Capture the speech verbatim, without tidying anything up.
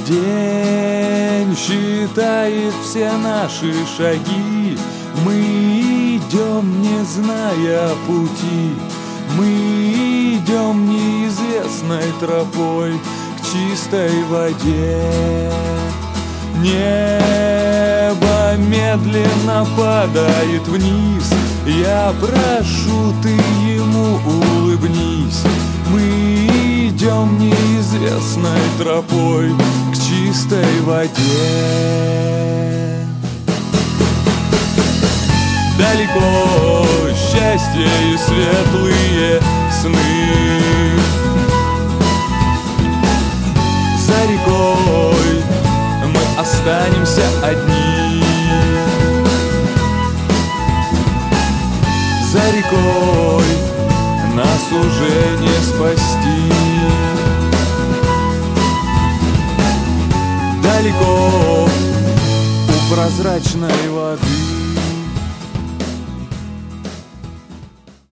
День считает все наши шаги. Мы идем, не зная пути. Мы идем неизвестной тропой к чистой воде. Небо медленно падает вниз. Я прошу, ты ему улыбнись. Мы идем неизвестной тропой к чистой воде. Далеко счастье и светлые сны. За рекой мы останемся одни. За рекой нас уже не спасти. Далеко у прозрачной воды